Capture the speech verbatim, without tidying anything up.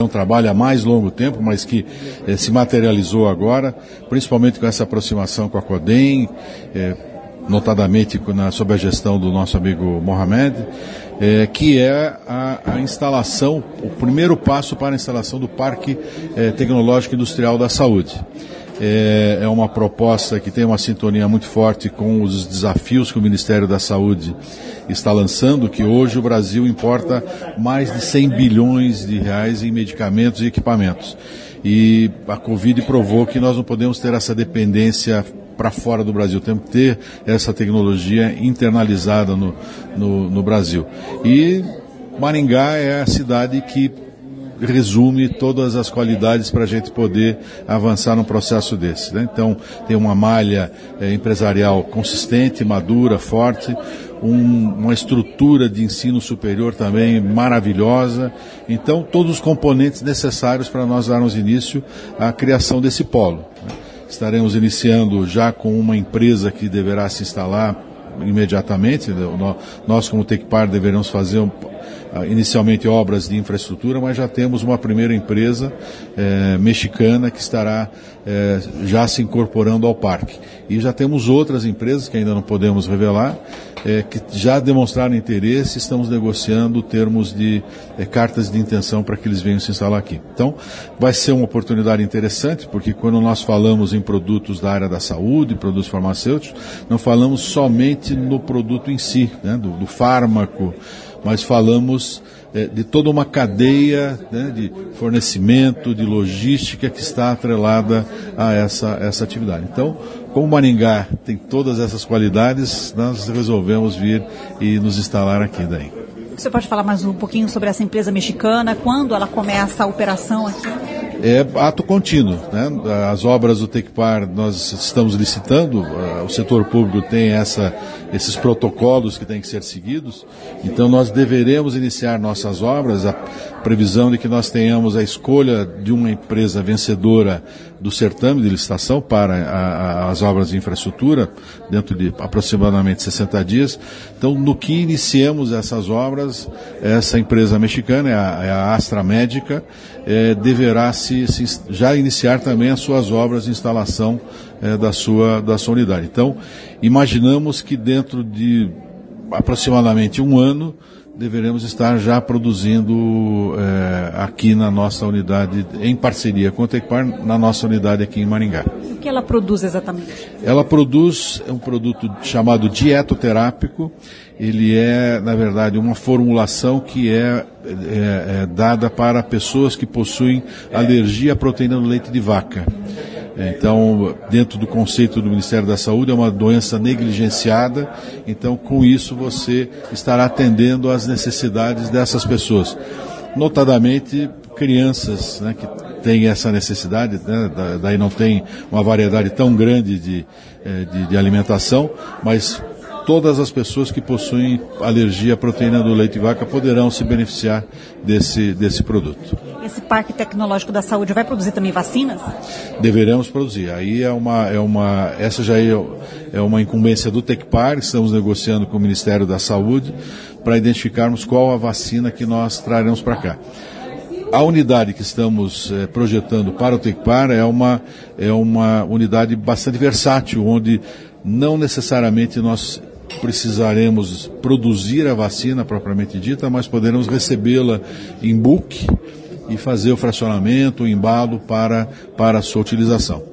um trabalho há mais longo tempo, mas que eh, se materializou agora, principalmente com essa aproximação com a CODEM, eh, notadamente na, sob a gestão do nosso amigo Mohamed, eh, que é a, a instalação, o primeiro passo para a instalação do Parque eh, Tecnológico Industrial da Saúde. É, é uma proposta que tem uma sintonia muito forte com os desafios que o Ministério da Saúde está lançando, que hoje o Brasil importa mais de cem bilhões de reais em medicamentos e equipamentos. E a Covid provou que nós não podemos ter essa dependência para fora do Brasil, temos que ter essa tecnologia internalizada no, no, no Brasil. E Maringá é a cidade que resume todas as qualidades para a gente poder avançar num processo desse, né? Então, tem uma malha é, empresarial consistente, madura, forte, um, uma estrutura de ensino superior também maravilhosa. Então, todos os componentes necessários para nós darmos início à criação desse polo, né? Estaremos iniciando já com uma empresa que deverá se instalar imediatamente. Nós, como Tecpar, deveremos fazer um inicialmente obras de infraestrutura, mas já temos uma primeira empresa eh, mexicana que estará eh, já se incorporando ao parque. E já temos outras empresas que ainda não podemos revelar, eh, que já demonstraram interesse, estamos negociando termos de eh, cartas de intenção para que eles venham se instalar aqui. Então, vai ser uma oportunidade interessante, porque quando nós falamos em produtos da área da saúde, produtos farmacêuticos, não falamos somente no produto em si, né, do, do fármaco, mas falamos eh, de toda uma cadeia, né, de fornecimento, de logística que está atrelada a essa, essa atividade. Então, como Maringá tem todas essas qualidades, nós resolvemos vir e nos instalar aqui daí. Você pode falar mais um pouquinho sobre essa empresa mexicana, quando ela começa a operação aqui? É ato contínuo, né? As obras do Tecpar nós estamos licitando, o setor público tem essa, esses protocolos que têm que ser seguidos, então nós deveremos iniciar nossas obras, a previsão de que nós tenhamos a escolha de uma empresa vencedora do certame de licitação para a, a, as obras de infraestrutura, dentro de aproximadamente sessenta dias. Então, no que iniciemos essas obras, essa empresa mexicana, é a, é a Astra Médica, é, deverá se, se, já iniciar também as suas obras de instalação é, da, sua, da sua unidade. Então, imaginamos que dentro de aproximadamente um ano, deveremos estar já produzindo é, aqui na nossa unidade, em parceria com o Tecpar, na nossa unidade aqui em Maringá. O que ela produz exatamente? Ela produz um produto chamado dietoterápico. Ele é, na verdade, uma formulação que é, é, é dada para pessoas que possuem alergia à proteína do leite de vaca. Então, dentro do conceito do Ministério da Saúde, é uma doença negligenciada, então com isso você estará atendendo às necessidades dessas pessoas, notadamente crianças, né, que têm essa necessidade, né, daí não tem uma variedade tão grande de, de, de alimentação, mas todas as pessoas que possuem alergia à proteína do leite de vaca poderão se beneficiar desse, desse produto. Esse Parque Tecnológico da Saúde vai produzir também vacinas? Deveremos produzir. Aí é uma, é uma, essa já é, é uma incumbência do Tecpar, estamos negociando com o Ministério da Saúde para identificarmos qual a vacina que nós traremos para cá. A unidade que estamos eh, projetando para o Tecpar é uma, é uma unidade bastante versátil, onde não necessariamente nós precisaremos produzir a vacina propriamente dita, mas poderemos recebê-la em bulk e fazer o fracionamento, o embalo para, para a sua utilização.